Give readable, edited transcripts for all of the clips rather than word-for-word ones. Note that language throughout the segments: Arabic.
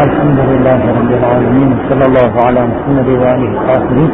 الحمد لله رب العالمين، صلى الله على محمد وآله الطاهرين.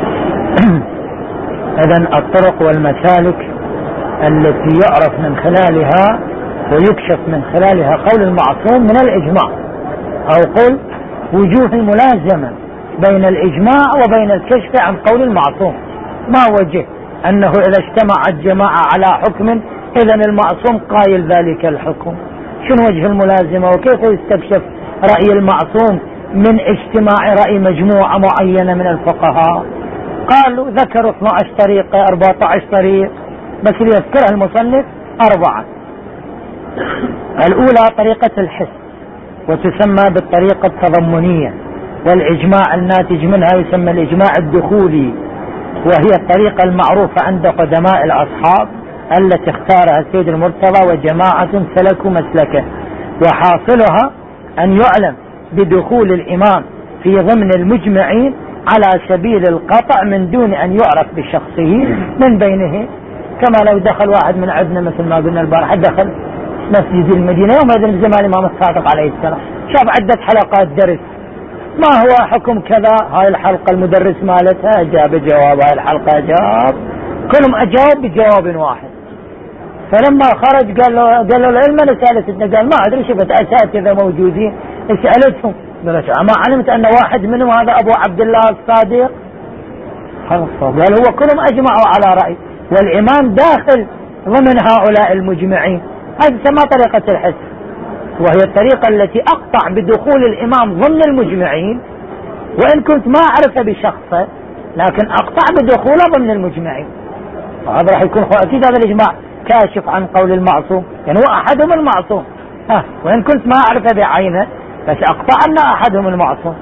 إذن الطرق والمسالك التي يعرف من خلالها ويكشف من خلالها قول المعصوم من الإجماع، أو قل وجوه الملازمة بين الإجماع وبين الكشف عن قول المعصوم. ما وجه أنه إذا اجتمعت جماعة على حكم إذن المعصوم قائل ذلك الحكم؟ شنو وجه الملازمة وكيف يستكشف رأي المعصوم من اجتماع رأي مجموعة معينة من الفقهاء؟ قالوا ذكروا 12 طريقة 14 طريق، بس اللي يذكرها المصنف 4. الأولى طريقة الحس، وتسمى بالطريقة التضمنية، والإجماع الناتج منها يسمى الإجماع الدخولي، وهي الطريقة المعروفة عند قدماء الأصحاب التي اختارها السيد المرتضى وجماعة سلكوا مسلكه، وحاصلها أن يعلم بدخول الإمام في ضمن المجمعين على سبيل القطع من دون أن يعرف بشخصه من بينه. كما لو دخل واحد من عندنا مثل ما قلنا البارحة، دخل مسجد المدينة يوم إذن زمان الإمام الصادق عليه السلام، شاف عدة حلقات درس، ما هو حكم كذا، هاي الحلقة المدرس مالتها جاب جواب، هاي الحلقة جاب، كلهم أجاوب بجواب واحد. فلما خرج قال له العلم أنا سألتنا، قال ما أدري، شفت أساتذة موجودين سألتهم، ما علمت أن واحد منهم هذا أبو عبد الله الصادق. قال هو كلهم أجمعوا على رأي، والإمام داخل ضمن هؤلاء المجمعين. هذه تسمى طريقة الحس، وهي الطريقة التي أقطع بدخول الإمام ضمن المجمعين، وإن كنت ما أعرف بشخصه لكن أقطع بدخوله ضمن المجمعين. وهذا راح يكون أكيد هذا الإجماع كاشف عن قول المعصوم، يعني هو أحدهم المعصوم، وإن كنت ما أعرف بعينه بس أقطع أن أحدهم المعصوم.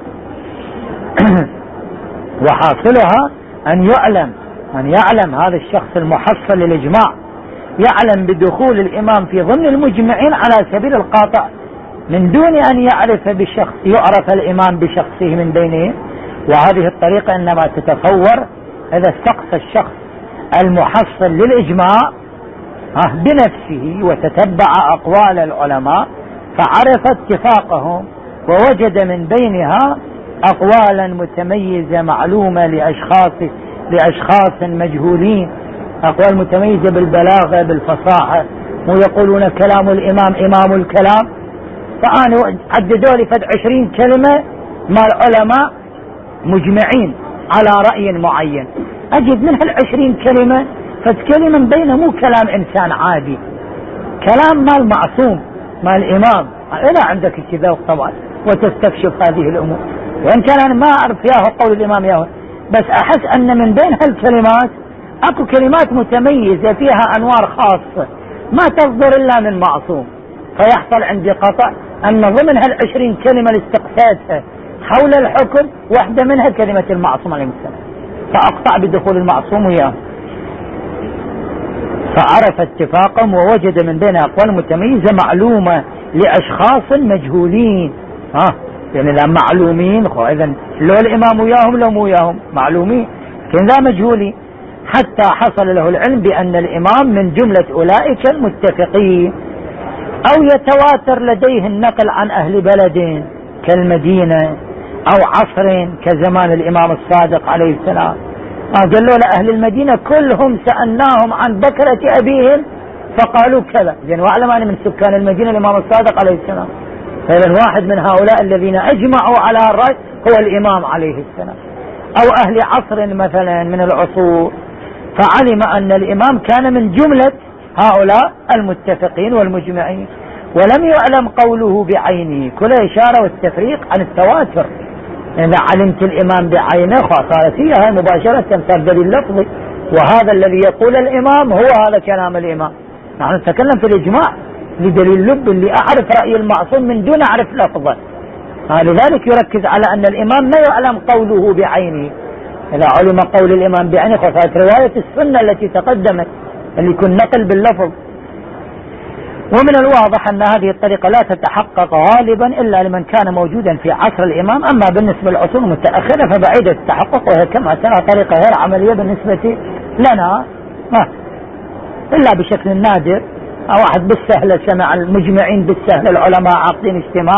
وحاصلها أن يعلم هذا الشخص المحصل للإجماع، يعلم بدخول الإمام في ضمن المجمعين على سبيل القاطع من دون أن يعرف الإمام بشخصه من بينهم. وهذه الطريقة إنما تتصور إذا استقصى الشخص المحصل للإجماع بنفسه وتتبع أقوال العلماء فعرف اتفاقهم، ووجد من بينها أقوالا متميزة معلومة لأشخاص مجهولين، أقوال متميزة بالبلاغة بالفصاحة، مو يقولون كلام الإمام إمام الكلام. فأنا عددوا لي 20 كلمة مع العلماء مجمعين على رأي معين، أجد من 20 كلمة فالكلمة من بينهم مو كلام إنسان عادي، كلام مال معصوم مال الإمام. إذا عندك كذا طبعا وتستكشف هذه الأمور، وإن كان أنا ما أعرف ياهو قول الإمام ياهو، بس أحس أن من بين هالكلمات أكو كلمات متميزة فيها أنوار خاصة ما تصدر إلا من معصوم، فيحصل عندي قطع أن ضمن 20 كلمة اللي استقصيتها حول الحكم واحدة منها كلمة المعصوم عليه السلام، فأقطع بدخول المعصوم وياه. فعرف اتفاقهم ووجد من بين أقوال متميزة معلومة لأشخاص مجهولين، يعني لا معلومين، إذن لو الإمام وياهم لو مو وياهم معلومين، لكن ذا مجهولين، حتى حصل له العلم بأن الإمام من جملة أولئك المتفقين، أو يتواتر لديه النقل عن أهل بلد كالمدينة أو عصر كزمان الإمام الصادق عليه السلام. قالوا لأهل المدينة كلهم سألناهم عن بكرة أبيهم فقالوا كذا، وأعلم أن من سكان المدينة الإمام الصادق عليه السلام، فإذا واحد من هؤلاء الذين أجمعوا على الرأي هو الإمام عليه السلام. أو أهل عصر مثلا من العصور، فعلم أن الإمام كان من جملة هؤلاء المتفقين والمجمعين، ولم يعلم قوله بعينه، كل إشارة والتفريق عن التواتر. إذا علمت الإمام بعينه صارت فيها مباشرة تبدل اللفظ، وهذا الذي يقول الإمام هو هذا كلام الإمام. نحن نتكلم في الإجماع لدليل اللب اللي أعرف رأي المعصوم من دون أعرف لفظه، لذلك يركز على أن الإمام ما يعلم قوله بعينه. إذا علم قول الإمام بعينه فصارت رواية السنة التي تقدمت اللي يكون نقل باللفظ. ومن الواضح أن هذه الطريقة لا تتحقق غالبا إلا لمن كان موجودا في عصر الإمام، أما بالنسبة للعصور المتأخرة فبعيدة التحقق، وهي كما ترى طريقة غير عملية بالنسبة لنا، إلا بشكل نادر. واحد بالسهل سمع المجمعين بالسهل العلماء عاقدين اجتماع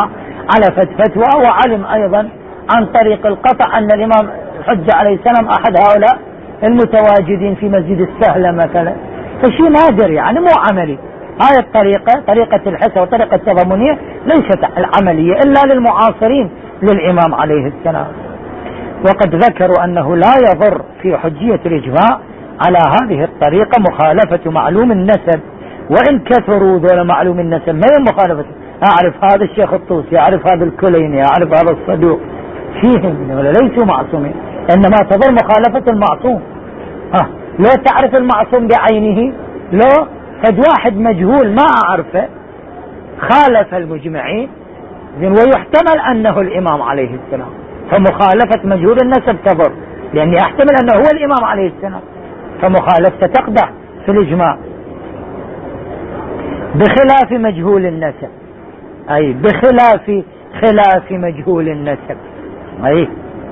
على فتوى، وعلم أيضا عن طريق القطع أن الإمام الحجة عليه السلام أحد هؤلاء المتواجدين في مسجد السهلة مثلا، فشيء نادر يعني مو عملي. هاي الطريقة، طريقة الحس وطريقة التضامنية، ليست العملية إلا للمعاصرين للإمام عليه السلام. وقد ذكروا أنه لا يضر في حجية الإجماع على هذه الطريقة مخالفة معلوم النسب، وإن كثروا ذول معلوم النسب ما هي مخالفة. أعرف هذا الشيخ الطوسي، أعرف هذا الكليني، أعرف هذا الصدوق، فيهم ولا ليسوا معصومين، إنما تضر مخالفة المعصوم. لو تعرف المعصوم بعينه، لو قد واحد مجهول ما أعرفه خالف المجمعين، ويحتمل أنه الإمام عليه السلام، فمخالفة مجهول النسب تضر، لأني أحتمل أنه هو الإمام عليه السلام، فمخالفته تقدح في الإجماع. بخلاف مجهول النسب، أي بخلاف مجهول النسب، أي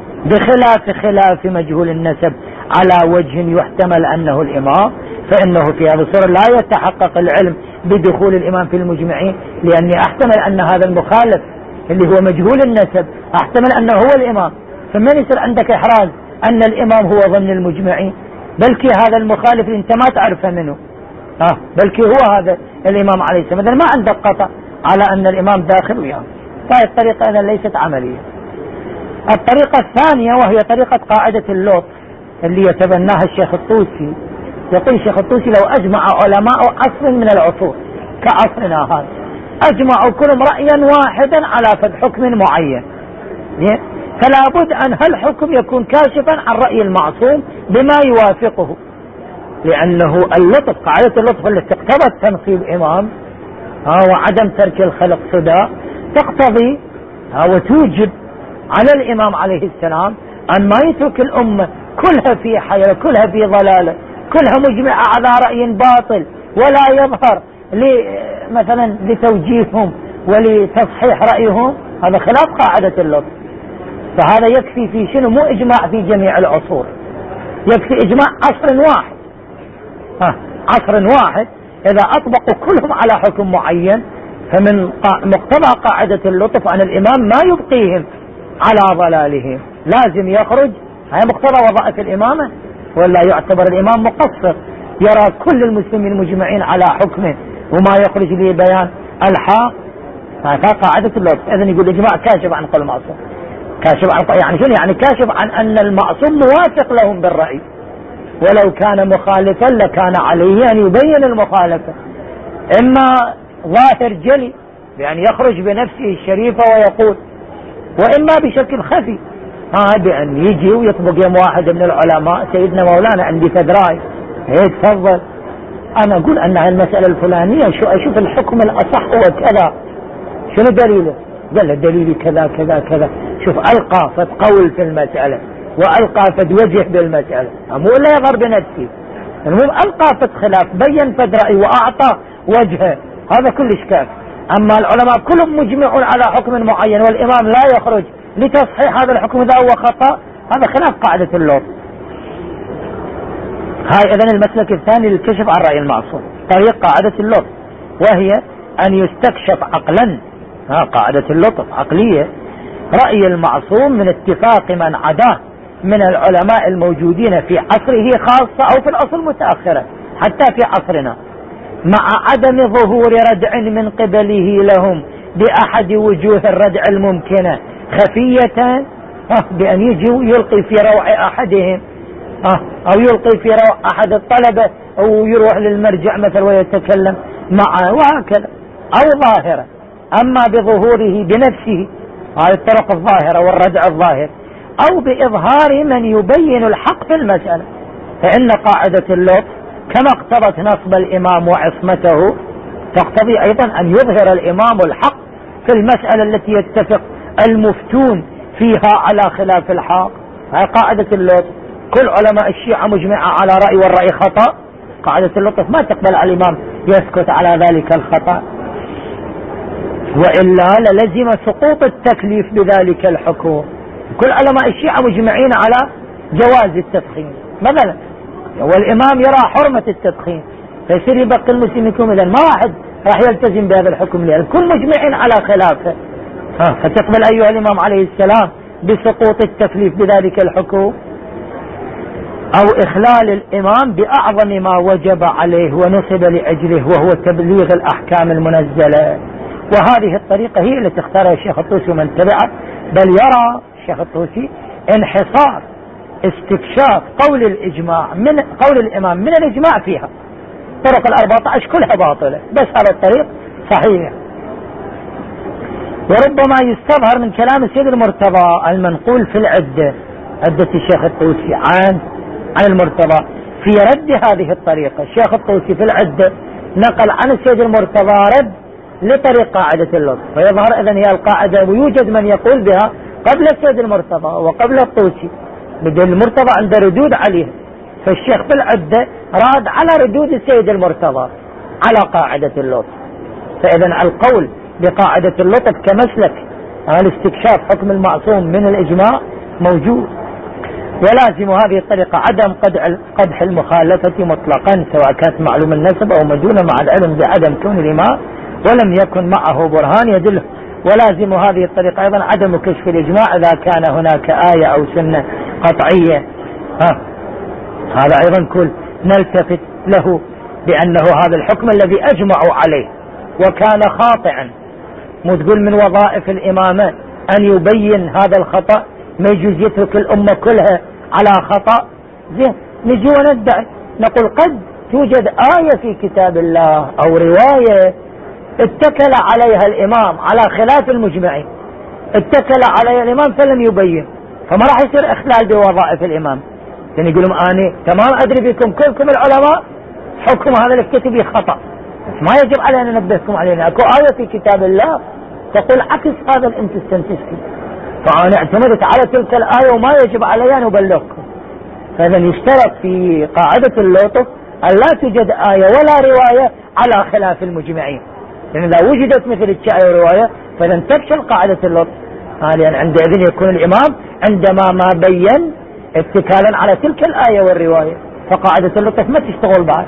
بخلاف مجهول النسب على وجه يحتمل أنه الإمام، فإنه في هذا الصورة لا يتحقق العلم بدخول الإمام في المجمعين، لأني أحتمل أن هذا المخالف اللي هو مجهول النسب أحتمل أنه هو الإمام، فمن يصير عندك إحراز أن الإمام هو ضمن المجمعين؟ بلكي هذا المخالف اللي أنت ما تعرفه منه، بلكي هو هذا الإمام عليه السلام، ما عندك قطع على أن الإمام داخل وياه. فهي الطريقة إذا ليست عملية. الطريقة الثانية وهي طريقة قاعدة اللطف اللي يتبناها الشيخ الطوسي. يقول الشيخ الطوسي: لو أجمع علماء عصر من العصور كعصرنا هذا أجمعوا كلهم رأيا واحدا على فد حكم معين، فلا بد أن هالحكم يكون كاشفا عن رأي المعصوم بما يوافقه، لأنه اللطف، قاعدة اللطف التي اقتضت تنصيب إمام وعدم ترك الخلق صدى، تقتضي وتوجب على الإمام عليه السلام أن ما يترك الأمة كلها في حيرة، كلها في ضلالة، كلها مجمعة على رأي باطل، ولا يظهر مثلا لتوجيههم ولتصحيح رأيهم. هذا خلاف قاعدة اللطف. فهذا يكفي في شنو؟ مو إجماع في جميع العصور، يكفي إجماع عصر واحد. عصر واحد إذا أطبقوا كلهم على حكم معين، فمن مقتضى قاعدة اللطف أن الإمام ما يبقيهم على ضلالهم، لازم يخرج. هي مقتضى وظائف الإمامة، ولا يعتبر الإمام مقصر يرى كل المسلمين مجمعين على حكمه وما يخرج لبيان الحق. هذا قاعدة اللطف. إذن يقول الإجماع كاشف عن قول المعصوم، كاشف عن يعني شنو؟ يعني كاشف عن أن المعصوم موافق لهم بالرأي، ولو كان مخالفا لكان عليه أن يبين المخالفة، إما ظاهر جلي بأن يخرج بنفسه الشريفة ويقول، وإما بشكل خفي بأن يجي ويطبق يوم واحد من العلماء: سيدنا مولانا عندي فدراي، تفضل أنا أقول أن المسألة الفلانية أشوف الحكم الأصح هو كذا، شنو دليله؟ قال دليلي كذا كذا كذا. شوف، ألقى فد قول في المسألة وألقى فد وجه بالمسألة، مو لا يغر بنفسه، المهم ألقى فد خلاف، بين فد رأي وأعطى وجهه، هذا كلش كاف. أما العلماء كلهم مجمعون على حكم معين والإمام لا يخرج لتصحيح هذا الحكم إذا هو خطأ، هذا خلاف قاعدة اللطف. هاي إذن المسلك الثاني للكشف عن رأي المعصوم، طريق قاعدة اللطف، وهي أن يستكشف عقلا، قاعدة اللطف عقلية، رأي المعصوم من اتفاق من عداه من العلماء الموجودين في عصره خاصة أو في العصر المتأخرة حتى في عصرنا، مع عدم ظهور ردع من قبله لهم بأحد وجوه الردع الممكنة خفية، بأن يجي ويلقي في روع أحدهم، أو يلقي في روع أحد الطلبة، أو يروح للمرجع مثلا ويتكلم معه وهكذا، أو ظاهرة. أما بظهوره بنفسه، هذه الطرق الظاهرة والردع الظاهر، أو بإظهار من يبين الحق في المسألة، فإن قاعدة اللطف كما اقتضت نصب الإمام وعصمته تقتضي أيضا أن يظهر الإمام الحق في المسألة التي يتفق المفتون فيها على خلاف الحق. هذه قاعدة اللطف. كل علماء الشيعة مجمعة على رأي والرأي خطأ، قاعدة اللطف ما تقبل على الإمام يسكت على ذلك الخطأ، وإلا للزم سقوط التكليف بذلك الحكم. كل علماء الشيعة مجمعين على جواز التدخين مثلا، والإمام يرى حرمة التدخين، فيصير يبقى المسلم يكون إذن ما واحد راح يلتزم بهذا الحكم، لأن كل مجمعين على خلافه. فتقبل أيها الإمام عليه السلام بسقوط التكليف بذلك الحكم، أو إخلال الإمام بأعظم ما وجب عليه ونصب لأجله وهو تبليغ الأحكام المنزلة. وهذه الطريقة هي التي اختارها الشيخ الطوسي ومن تبعه، بل يرى الشيخ الطوسي انحصار استكشاف قول الإجماع من قول الإمام من الإجماع فيها. طرق 14 كلها باطلة، بس هذا الطريق صحيح. وربما يستظهر من كلام السيد المرتضى المنقول في العدة الشيخ الطوسي عن المرتضى في رد هذه الطريقة. الشيخ الطوسي في العدة نقل عن السيد المرتضى رد لطريق قاعدة اللطف، فيظهر إذن هي القاعدة ويوجد من يقول بها قبل السيد المرتضى وقبل الطوسي، بدل المرتضى عنده ردود عليه، فالشيخ في العدة راد على ردود السيد المرتضى على قاعدة اللطف. فإذن القول بقاعدة اللطف كمسلك على استكشاف حكم المعصوم من الإجماع موجود. ولازم هذه الطريقة عدم قدح المخالفة مطلقا سواء كانت معلوم النسب أو مدونة، مع العلم بعدم كون الإمام ولم يكن معه برهان يدله. ولازم هذه الطريقة أيضا عدم كشف الإجماع إذا كان هناك آية أو سنة قطعية. هذا أيضا كل نلتفت له بأنه هذا الحكم الذي أجمعوا عليه وكان خاطئا. مو تقول من وظائف الإمامة أن يبين هذا الخطأ، ما يجوز يترك الأمة كلها على خطأ. زين نجي وندعي نقول قد توجد آية في كتاب الله أو رواية اتكل عليها الإمام على خلاف المجمعين، اتكل عليها الإمام فلم يبين، فما راح يصير إخلال بوظائف الإمام. يعني يقولون أنا تمام أدري بكم كلكم العلماء حكم هذا الكتب خطأ، بس ما يجب علينا أن ننبهكم علينا. أكو آية في كتاب الله تقول عكس هذا الأنت استنتجتي، فأنا اعتمدت على تلك الآية وما يجب علي أن أبلغكم. فإذا يشترط في قاعدة اللطف أن لا توجد آية ولا رواية على خلاف المجمعين، لأن إذا وجدت مثل الآية ورواية فإذا تفشل قاعدة اللطف. لأن عندئذ يكون الإمام عندما ما بين اتكالا على تلك الآية والرواية، فقاعدة اللطف ما تشتغل بعد.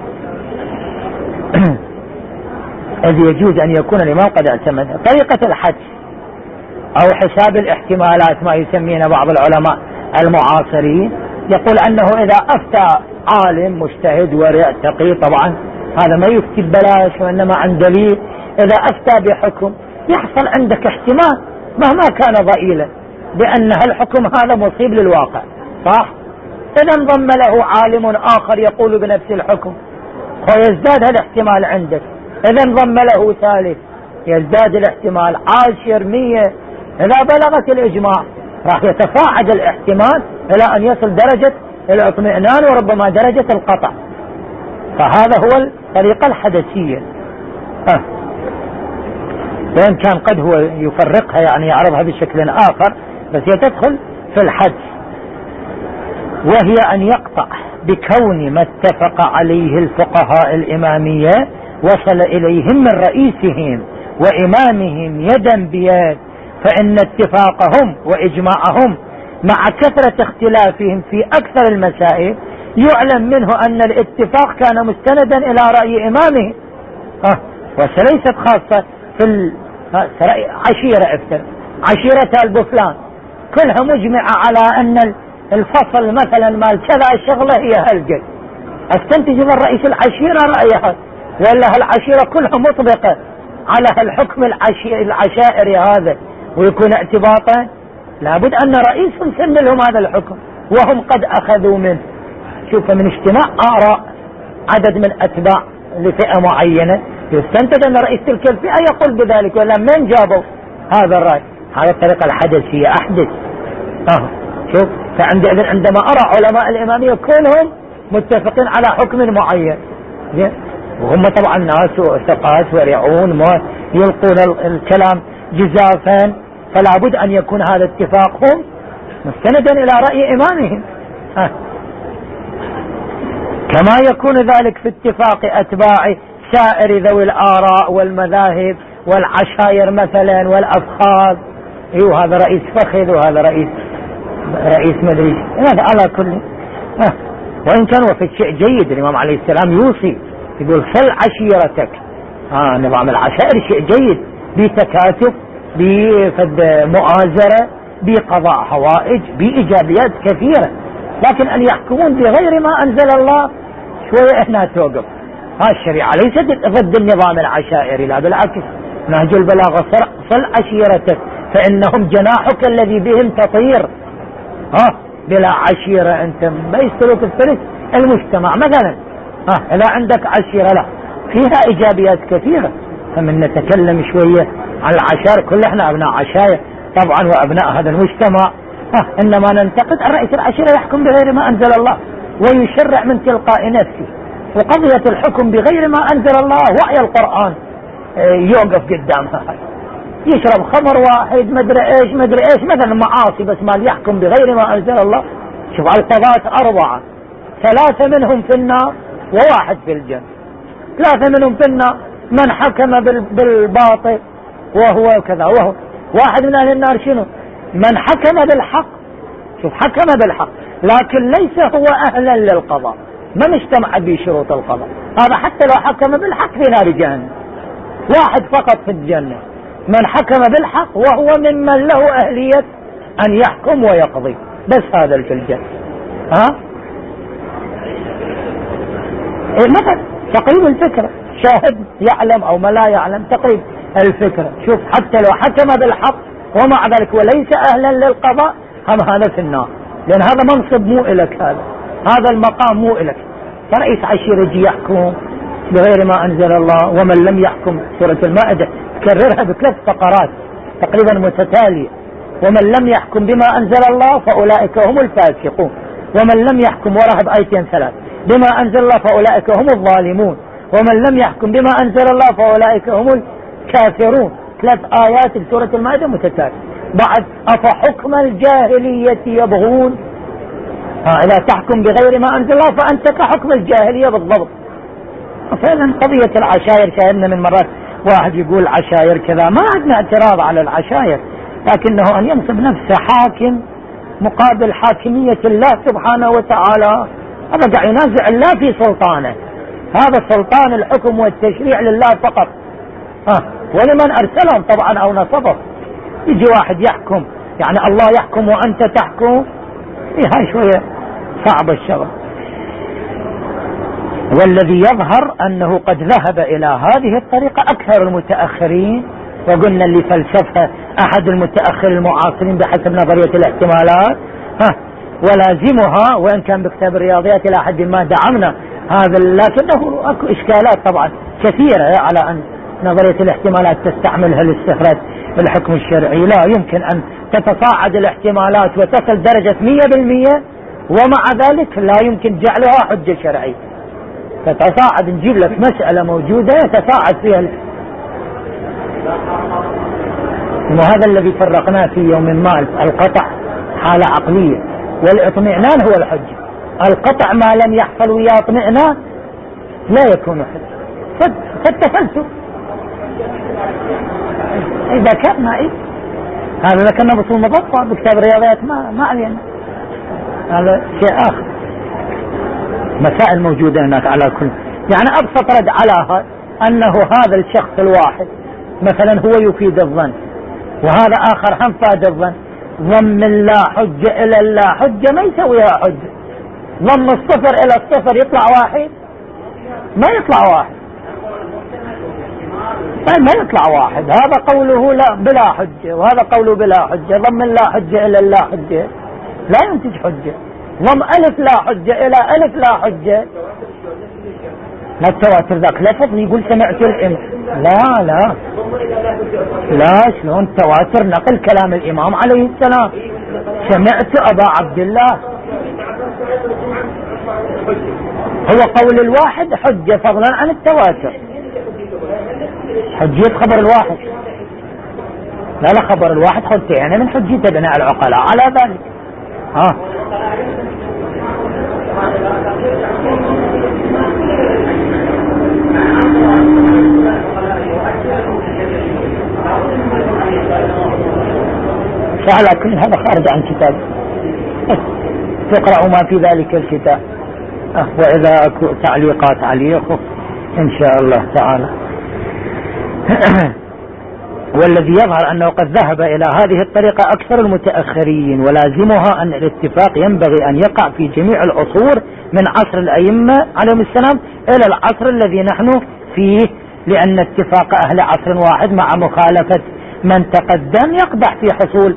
إذ يجوز أن يكون الإمام قد اعتمد طريقة الحدس أو حساب الاحتمالات، ما يسمينا بعض العلماء المعاصرين يقول أنه إذا أفتى عالم مجتهد ورع تقي، طبعا هذا ما يفتي ببلاش وإنما عن دليل، إذا أفتى بحكم يحصل عندك احتمال مهما كان ضئيلا بأن الحكم هذا مصيب للواقع، صح؟ إذا انضم له عالم آخر يقول بنفس الحكم ويزداد الاحتمال عندك، إذا انضم له ثالث يزداد الاحتمال 10 100، إذا بلغت الإجماع راح يتفاعل الاحتمال إلى أن يصل درجة الاطمئنان وربما درجة القطع. فهذا هو الطريقة الحدثية. وإن كان قد هو يفرقها يعني يعرضها بشكل آخر، بس يتدخل في الحدث، وهي أن يقطع بكون ما اتفق عليه الفقهاء الإمامية وصل إليهم من رئيسهم وإمامهم يدا بيد، فإن اتفاقهم وإجماعهم مع كثرة اختلافهم في أكثر المسائل يعلم منه أن الاتفاق كان مستندا إلى رأي إمامه. وليست خاصة في عشيرة عشيرة البفلان كلها مجمعة على أن الفصل مثلا مال كذا الشغلة هي هالجد، استنتج من رئيس العشيرة رأيها، ولا هالعشيرة كلها مطبقة على الحكم العشائري هذا ويكون اعتباطا. لابد أن رئيس سن لهم هذا الحكم وهم قد أخذوا منه. شوف من اجتماع آراء عدد من أتباع لفئة معينة يستنتج أن رئيس تلك الفئة يقول بذلك، ولا من جابوا هذا الرأي؟ هذه الطريقة الحدثية أحدث. شوف عندما أرى علماء الإمامية كلهم متفقين على حكم معين، وهم طبعا ناس ثقات ورعون ما يلقون الكلام جزافا، فلا بد أن يكون هذا اتفاقهم مستندا إلى رأي إمامهم. كما يكون ذلك في اتفاق أتباع سائر ذوي الآراء والمذاهب والعشائر مثلا والأفخاذ. هذا رئيس فخذ وهذا رئيس مدري، هذا على كل. وإن كان وفي شيء جيد الإمام عليه السلام يوصي يقول صل عشيرتك. نظام العشائر شيء جيد بتكاتف بمؤازرة، بقضاء حوائج، بإيجابيات كثيرة. لكن أن يحكمون بغير ما أنزل الله شوية إحنا توقف. الشريعة ليست ضد النظام العشائري، لا بالعكس، نهج البلاغة صل عشيرتك فإنهم جناحك الذي بهم تطير. بلا عشيرة أنت ما يستلوك الثلث المجتمع مثلا. إذا عندك عشيرة لا فيها إيجابيات كثيرة. فمن نتكلم شوية عن العشائر، كل احنا أبناء عشائر طبعا وأبناء هذا المجتمع. إنما ننتقد الرئيس العشيرة يحكم بغير ما أنزل الله ويشرع من تلقاء نفسه. وقضية الحكم بغير ما أنزل الله وعي القرآن يوقف قدامها. يشرب خمر واحد مدري ايش مثلا معاصي، بس ما يحكم بغير ما أنزل الله. شوف القضاة 4، 3 منهم في النار و1 في الجنة. 3 منهم في النار من حكم بالباطل وهو كذا، وهو 1 من أهل النار شنو؟ من حكم بالحق. شوف حكم بالحق لكن ليس هو أهلا للقضاء، ما اجتمع به شروط القضاء. هذا حتى لو حكم بالحق في نار جهنم. 1 فقط في الجنة من حكم بالحق وهو ممن له أهلية أن يحكم ويقضي، بس هذا في الجنة. مثلا تقريب الفكرة، شاهد يعلم أو ما لا يعلم، تقريب الفكرة. شوف حتى لو حكم بالحق ومع ذلك وليس أهلا للقضاء هذا في النار، لأن هذا منصب مو إلك، هذا المقام مو إلك. فرئيس عشيرة يجي يحكم بغير ما أنزل الله ومن لم يحكم. سورة المائدة تكررها ب3 فقرات تقريبا متتالية. ومن لم يحكم بما أنزل الله فأولئك هم الفاسقون، ومن لم يحكم وراها بآيتين 3 بما أنزل الله فأولئك هم الظالمون، ومن لم يحكم بما أنزل الله فأولئك هم الكافرون. 3 آيات في سورة المائدة متتالية. بعد أفحكم الجاهلية يبغون، إذا تحكم بغير ما أنزل الله فأنت كحكم الجاهلية بالضبط. فعلا قضية العشائر شاهدنا من مرات واحد يقول عشائر كذا، ما عندنا اعتراض على العشائر، لكنه أن ينصب نفسه حاكم مقابل حاكمية الله سبحانه وتعالى، هذا قاعد ينازع الله في سلطانه. هذا سلطان الحكم والتشريع لله فقط، ولمن أرسلهم طبعا أو نصبه. يجي واحد يحكم يعني الله يحكم وأنت تحكم، هاي شوية صعب الشغل. والذي يظهر أنه قد ذهب إلى هذه الطريقة أكثر المتأخرين، وقلنا اللي فلسفها أحد المتأخر المعاصرين بحسب نظرية الاحتمالات ولازمها، وإن كان بكتاب الرياضيات إلى حد ما دعمنا هذا، لكنه أكو إشكالات طبعا كثيرة على أن نظرية الاحتمالات تستعملها لاستخراج الحكم الشرعي. لا يمكن أن تتصاعد الاحتمالات وتصل درجة 100% ومع ذلك لا يمكن جعلها حجة شرعية. تتصاعد، نجيب لك مسألة موجودة يتصاعد فيها وهذا الذي فرقناه في يوم ما. القطع حالة عقلية والاطمئنان هو الحجة. القطع ما لم يحصل ويا اطمئنان لا يكون حجة. فالتفلسف إذا كان هذا ذكرنا بصول مضبطة بكتاب الرياضيات ما علينا، هذا شيء آخر. مسائل موجودة هناك على كل. يعني أبسط رد على هذا أنه هذا الشخص الواحد مثلا هو يفيد الظن وهذا آخر هم فاد الظن. ضم لا حجة إلى لا حجة ما يسويها حجة. ضم 0 إلى 0 يطلع 1؟ ما يطلع 1. ما يطلع 1. هذا قوله لا بلا حجة وهذا قوله بلا حجة. ضم لا حجة إلى لا حجة لا ينتج حجة. ضم ألف لا حجة إلى ألف لا حجة. لا التواتر ذاك لفظ يقول سمعت الإمام. لا شلون التواتر نقل كلام الإمام عليه السلام. سمعت أبا عبد الله. هو قول الواحد حجة فضلا عن التواتر. حجية خبر الواحد. لا خبر الواحد حجة يعني من حجية بناء العقلاء على ذلك. فعلى كل هذا خارج عن كتاب. تقرأ ما في ذلك الكتاب. وإذا أكو تعليقات عليه إن شاء الله تعالى. والذي يظهر أنه قد ذهب إلى هذه الطريقة أكثر المتأخرين، ولازمها أن الاتفاق ينبغي أن يقع في جميع العصور من عصر الأئمة عليهم السلام إلى العصر الذي نحن فيه، لأن اتفاق أهل عصر واحد مع مخالفة من تقدم يقدح في حصول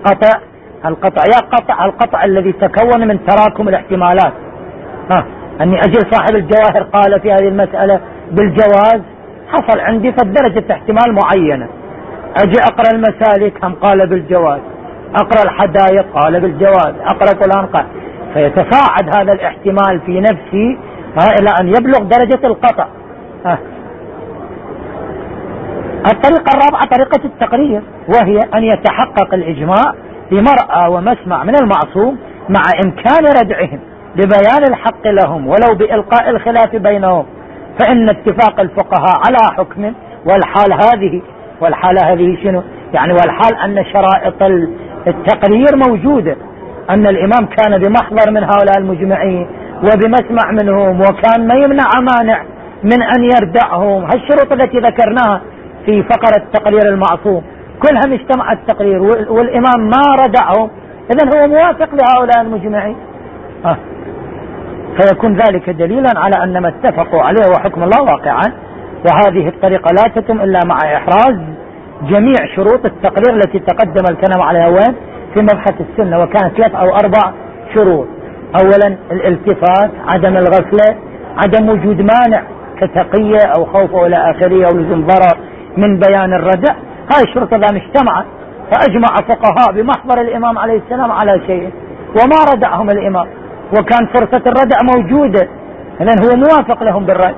القطع الذي تكون من تراكم الاحتمالات. أني أجل صاحب الجواهر قال في هذه المسألة بالجواز، حصل عندي فدرجة احتمال معينة، أجي أقرأ المسالك هم قال بالجواز، أقرأ الحدائق قال بالجواز، أقرأ فلان قال، فيتصاعد هذا الاحتمال في نفسي إلى أن يبلغ درجة القطع. الطريقة الرابعة طريقة التقرير، وهي أن يتحقق الإجماع بمرأى ومسمع من المعصوم مع إمكان ردعهم ببيان الحق لهم ولو بإلقاء الخلاف بينهم، فإن اتفاق الفقهاء على حكم والحالة هذه شنو يعني؟ والحال أن شرائط التقرير موجودة، أن الإمام كان بمحضر من هؤلاء المجمعين وبمسمع منهم، وكان ما يمنع مانع من أن يردعهم. هالشروط التي ذكرناها في فقرة تقرير المعصوم كلها مجتمع التقرير، والإمام ما ردعهم، إذن هو موافق لهؤلاء المجمعين، فيكون ذلك دليلا على أن ما اتفقوا عليه وحكم الله واقعا. وهذه الطريقة لا تتم إلا مع إحراز جميع شروط التقرير التي تقدم الكلام عليها وين في مبحث السنة، وكانت 3 أو 4 شروط. أولا الالتفات، عدم الغفلة، عدم وجود مانع كتقية أو خوف إلى آخره أو لزوم ضرر من بيان الردع. هاي الشروط إذا مجتمعت فأجمع فقهاء بمحضر الإمام عليه السلام على شيء وما ردعهم الإمام، وكان فرصة الردع موجودة، لأن هو موافق لهم بالرد.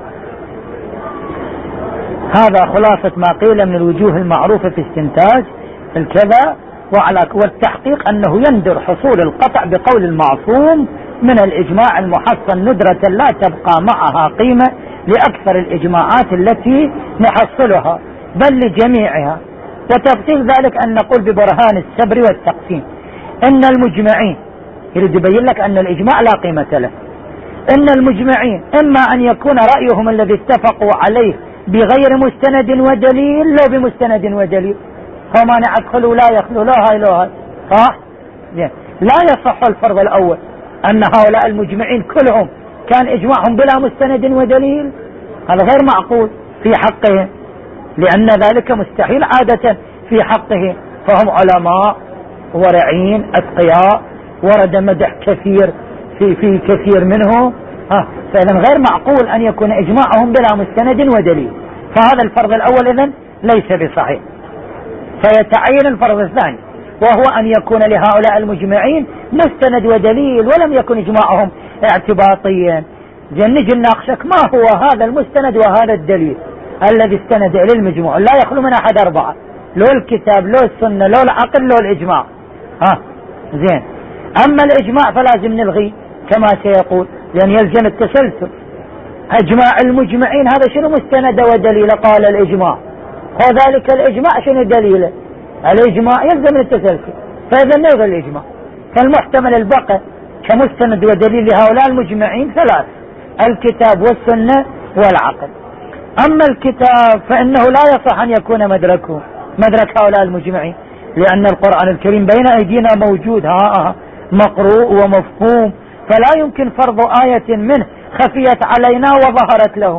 هذا خلاصة ما قيل من الوجوه المعروفة في استنتاج الكذا والتحقيق أنه يندر حصول القطع بقول المعصوم من الإجماع المحصن ندرة لا تبقى معها قيمة لأكثر الإجماعات التي نحصلها بل لجميعها. وتفصيل ذلك أن نقول ببرهان السبر والتقسيم إن المجمعين، يريد يبين لك أن الإجماع لا قيمة له، إن المجمعين إما أن يكون رأيهم الذي اتفقوا عليه بغير مستند ودليل لو بمستند ودليل، فما ندخل ولا يخلو لا هاي لا هاي، صح؟ لا يصح الفرض الأول أن هؤلاء المجمعين كلهم كان إجماعهم بلا مستند ودليل، هذا غير معقول في حقهم، لأن ذلك مستحيل عادة في حقهم، فهم علماء ورعين أتقياء ورد مدح كثير في كثير منهم، فإذا غير معقول أن يكون إجماعهم بلا مستند ودليل، فهذا الفرض الأول إذن ليس بصحيح. فيتعين الفرض الثاني وهو أن يكون لهؤلاء المجمعين مستند ودليل ولم يكن إجماعهم اعتباطيا. نجي نناقشك ما هو هذا المستند وهذا الدليل الذي استند إلى المجموع، لا يخلو من أحد 4، لو الكتاب لو السنة لو العقل لو الإجماع. زين، أما الإجماع فلازم نلغي كما سيقول، لأن يلزم التسلسل. أجماع المجمعين هذا شنو مستند ودليل؟ قال الإجماع، وذلك الإجماع شنو دليله؟ الإجماع يلزم التسلسل، فإذا نلغي الإجماع. فالمحتمل البقى كمستند ودليل لهؤلاء المجمعين 3: الكتاب والسنة والعقل. أما الكتاب فإنه لا يصح أن يكون مدرك هؤلاء المجمعين، لأن القرآن الكريم بين أيدينا موجود مقروء ومفهوم، فلا يمكن فرض آية منه خفيت علينا وظهرت له،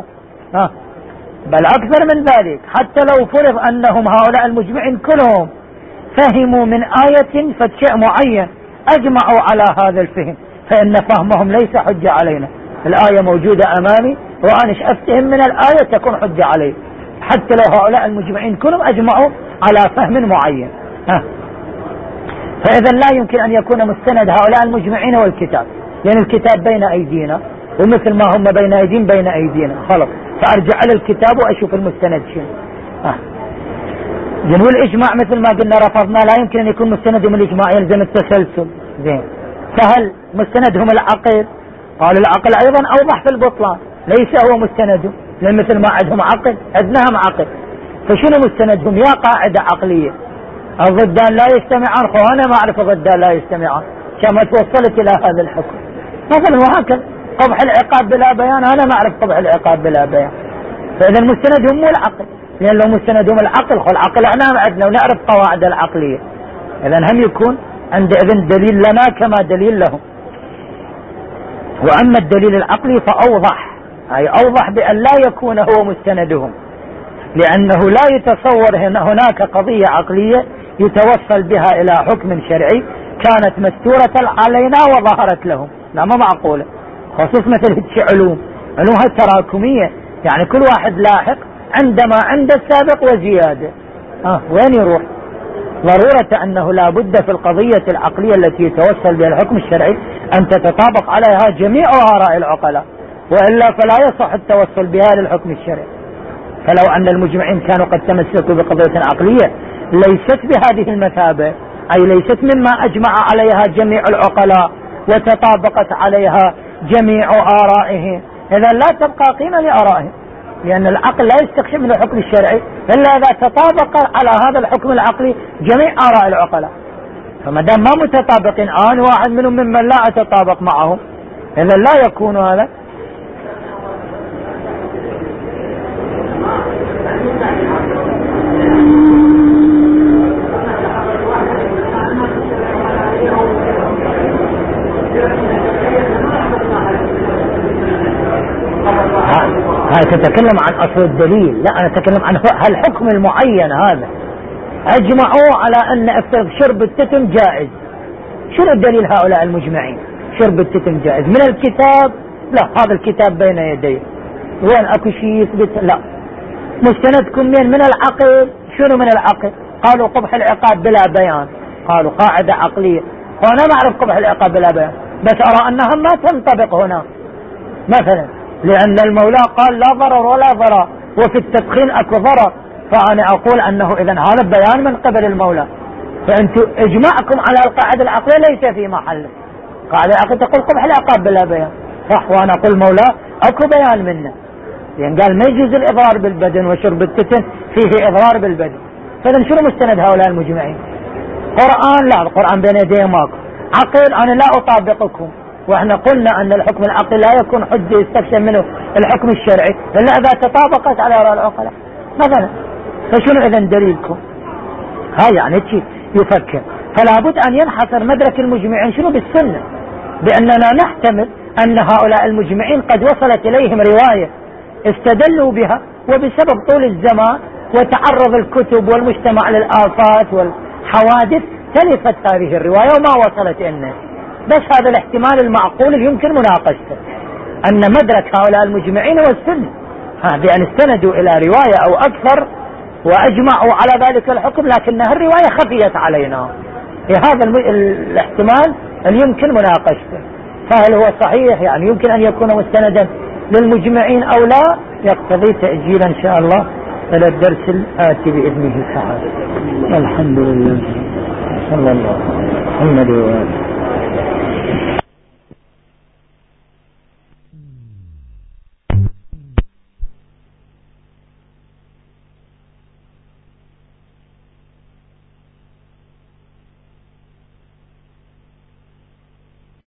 بل أكثر من ذلك، حتى لو فرض أنهم هؤلاء المجمعين كلهم فهموا من آية فشيء معين أجمعوا على هذا الفهم، فإن فهمهم ليس حجة علينا. الآية موجودة أمامي وأنا أفتهم من الآية تكون حجة علي، حتى لو هؤلاء المجمعين كلهم أجمعوا على فهم معين. فإذا لا يمكن أن يكون مستند هؤلاء المجمعين والكتاب، لأن الكتاب بين أيدينا، ومثل ما هم بين أيدينا خلص، فأرجع للكتاب وأشوف المستند شنو. جنو الإجماع مثل ما قلنا رفضنا، لا يمكن أن يكون مستندهم الإجماع، يلزم التسلسل. زين، فهل مستندهم العقل؟ قالوا العقل أيضا أوضح في البطلان، ليس هو مستندهم، لأن مثل ما عندهم عقل عندناهم عقل، فشنو مستندهم؟ يا قاعدة عقلية الضدان لا يجتمعان، أنا ما أعرف الضدان لا يجتمعان كما توصلت إلى هذا الحكم مثلا، وهكذا قبح العقاب بلا بيان، أنا ما أعرف قبح العقاب بلا بيان، فإذا مستندهم مو العقل، لأن لو مستندهم العقل، العقل احنا عندنا ونعرف قواعد العقلية، إذن هم يكون عندئذ دليل لنا كما دليل لهم. وأما الدليل العقلي فأوضح، أي أوضح بأن لا يكون هو مستندهم، لأنه لا يتصور هناك قضية عقلية يتوصل بها إلى حكم شرعي كانت مستورة علينا وظهرت لهم، لا ما معقولة. خصوص مثل علومها التراكمية، يعني كل واحد لاحق عندما عند السابق وزيادة. وين يروح؟ ضرورة أنه لا بد في القضية العقلية التي يتوصل بها الحكم الشرعي أن تتطابق عليها جميع آراء العقلاء، وإلا فلا يصح التوصل بها للحكم الشرعي. فلو أن المجمعين كانوا قد تمسكوا بقضية عقلية ليست بهذه المثابة، أي ليست مما أجمع عليها جميع العقلاء وتطابقت عليها جميع آرائهم، إذا لا تبقى قيمة لآرائهم، لأن العقل لا يستكشف من الحكم الشرعي إلا إذا تطابق على هذا الحكم العقلي جميع آراء العقلاء. فما دام ما متطابقين، أنا واحد منهم ممن لا أتطابق معهم، إذا لا يكون هذا. تتكلم عن أصل الدليل، لا أنا أتكلم عن الحكم المعين هذا. أجمعوا على أن شرب التتم جائز. شنو الدليل هؤلاء المجمعين؟ شرب التتم جائز من الكتاب؟ لا، هذا الكتاب بين يدي، وين أكو شيء يثبت؟ لا. مستندكم من العقل؟ شنو من العقل؟ قالوا قبح العقاب بلا بيان، قالوا قاعدة عقلية، وأنا ما أعرف قبح العقاب بلا بيان، بس أرى أنها ما تنطبق هنا مثلا، لأن المولى قال لا ضرر ولا ضرر، وفي التدخين أكو ضرر، فأنا أقول أنه إذن هذا بيان من قبل المولى. فأنتم إجماعكم على القاعدة العقلية ليس في محل. قاعدة العقلية تقول قبح العقاب بلا بيان، صح، وأنا أقول المولى أكو بيان منه، لأن قال ما يجوز الإضرار بالبدن وشرب التتن فيه إضرار بالبدن. فإذن شنو مستند هؤلاء المجمعين؟ قرآن؟ لا، القرآن بين يديه ماكو. عقل؟ أنا لا أطابقكم، واحنا قلنا ان الحكم العقلي لا يكون حجة يستكشف منه الحكم الشرعي الا اذا تطابقت على آراء العقلاء مثلا. فشنو اذن دليلكم؟ هاي يعني شيء يفكر. فلا بد ان ينحصر مدرك المجمعين شنو بالسنة، باننا نحتمل ان هؤلاء المجمعين قد وصلت اليهم رواية استدلوا بها، وبسبب طول الزمان وتعرض الكتب والمجتمع للآفات والحوادث تلفت هذه الرواية وما وصلت إلنا. بس هذا الاحتمال المعقول يمكن مناقشته، أن مدرك هؤلاء المجمعين هو السنة، بأن استندوا إلى رواية أو أكثر وأجمعوا على ذلك الحكم، لكنها الرواية خفيت علينا. هذا الاحتمال يمكن مناقشته، فهل هو صحيح يعني يمكن أن يكون مستندا للمجمعين أو لا، يقتضي تأجيل إن شاء الله إلى الدرس الآتي بإذنه تعالى. الحمد لله، صلى الله عليه وسلم.